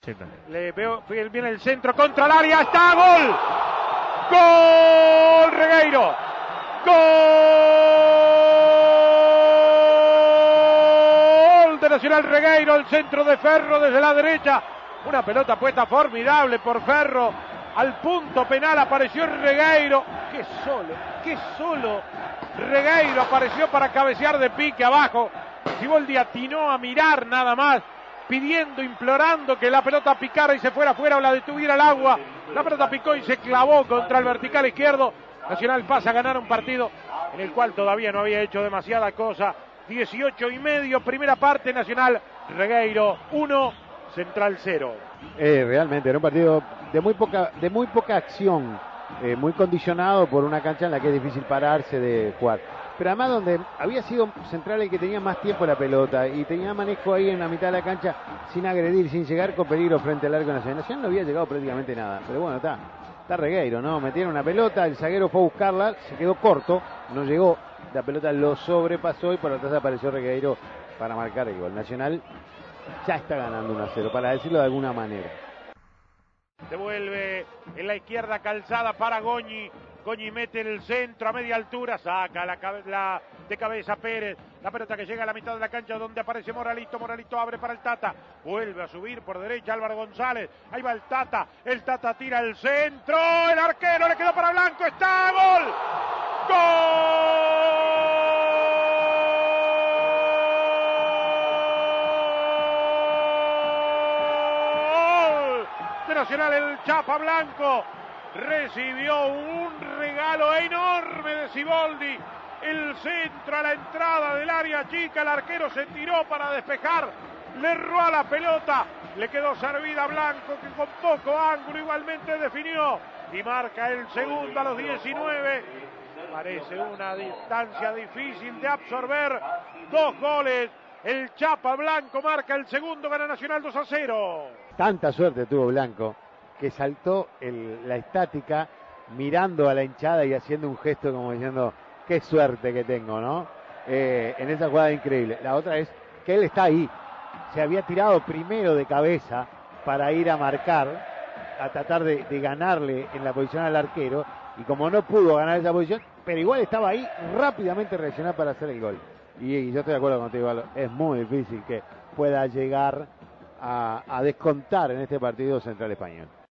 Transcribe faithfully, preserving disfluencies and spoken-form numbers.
Sí, Le veo, viene el centro contra el área, está, gol. Gol, Regueiro. Gol de Nacional Regueiro, el centro de Ferro desde la derecha. Una pelota puesta formidable por Ferro. Al punto penal apareció Regueiro. Qué solo, qué solo. Regueiro apareció para cabecear de pique abajo. Siboldi atinó a mirar nada más, pidiendo, implorando que la pelota picara y se fuera afuera o la detuviera el agua. La pelota picó y se clavó contra el vertical izquierdo. Nacional pasa a ganar un partido en el cual todavía no había hecho demasiada cosa. dieciocho y medio, primera parte. Nacional Regueiro uno, Central cero. Eh, realmente era un partido de muy poca, de muy poca acción, eh, muy condicionado por una cancha en la que es difícil pararse de jugar. Pero además donde había sido Central el que tenía más tiempo la pelota y tenía manejo ahí en la mitad de la cancha sin agredir, sin llegar con peligro frente al arco nacional. Nacional no había llegado prácticamente nada, pero bueno, está, está Regueiro, ¿no? Metieron una pelota, el zaguero fue a buscarla, se quedó corto, no llegó, la pelota lo sobrepasó y por atrás apareció Regueiro para marcar el gol. Nacional ya está ganando uno a cero, para decirlo de alguna manera. Devuelve en la izquierda Calzada para Goñi. Goñi mete el centro a media altura, saca la, la de cabeza Pérez, la pelota que llega a la mitad de la cancha donde aparece Moralito, Moralito abre para el Tata, vuelve a subir por derecha Álvaro González, ahí va el Tata, el Tata tira el centro, el arquero le quedó para Blanco, está, gol, gol de Nacional, el Chapa Blanco. Recibió un regalo enorme de Siboldi. El centro a la entrada del área chica. El arquero se tiró para despejar. Le erró a la pelota. Le quedó servida a Blanco, que con poco ángulo igualmente definió. Y marca el segundo a los diecinueve. Parece una distancia difícil de absorber. Dos goles. El Chapa Blanco marca el segundo. Gana Nacional dos a cero. Tanta suerte tuvo Blanco que saltó el, la estática mirando a la hinchada y haciendo un gesto como diciendo qué suerte que tengo, ¿no? Eh, en esa jugada increíble. La otra es que él está ahí, se había tirado primero de cabeza para ir a marcar, a tratar de, de ganarle en la posición al arquero, y como no pudo ganar esa posición, pero igual estaba ahí, rápidamente reaccionar para hacer el gol. Y, y yo estoy de acuerdo contigo, es muy difícil que pueda llegar a, a descontar en este partido Central Español.